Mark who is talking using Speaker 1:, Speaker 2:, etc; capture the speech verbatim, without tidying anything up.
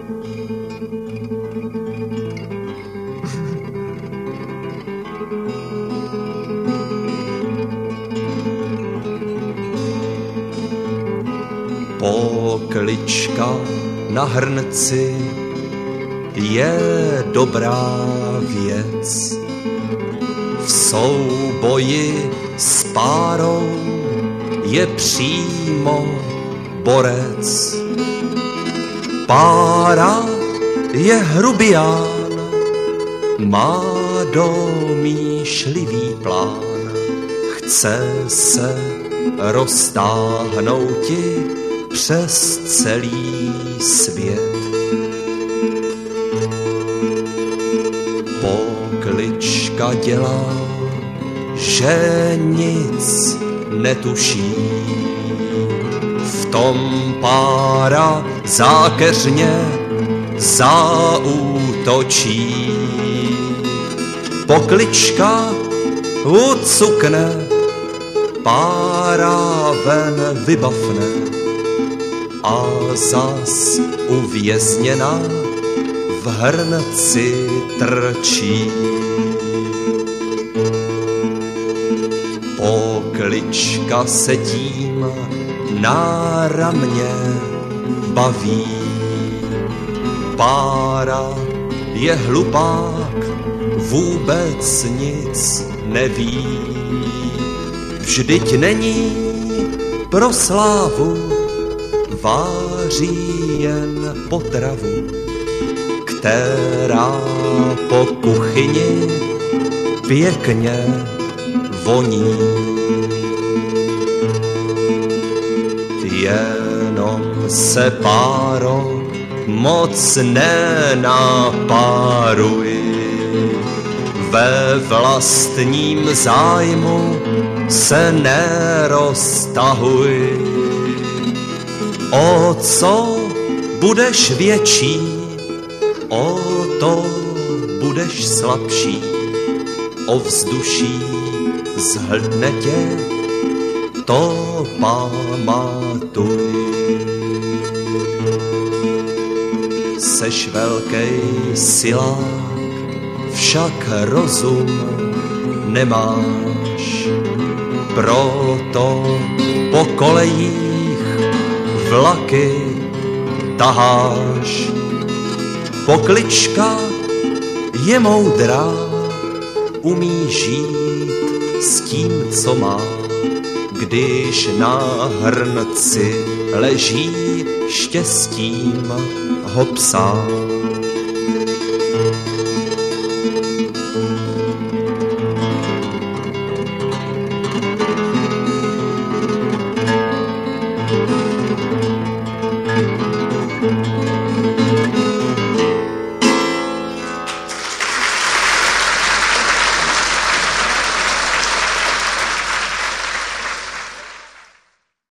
Speaker 1: Poklička na hrnci je dobrá věc. V souboji s párou je přímo borec. Pára je hrubián, má domýšlivý plán. Chce se roztáhnouti přes celý svět. Poklička dělá, že nic netuší. V tom pára zákeřně zaútočí. Poklička ucukne, pára ven vybafne a zas uvězněna v hrnci trčí. Poklička se tím na ramě baví. Pára je hlupák, vůbec nic neví. Vždyť není pro slávu, váří jen potravu, která po kuchyni pěkně voní. Jenom se, páro, moc nenapáruj, ve vlastním zájmu se neroztahuj. O co budeš větší, o to budeš slabší. Ovzduší zhltne tě, to pamatuj. Seš velkej silák, však rozum nemáš. Proto po kolejích vlaky taháš. Poklička je moudrá, umí žít s tím, co má. Když na hrnci leží, štěstím ho psá.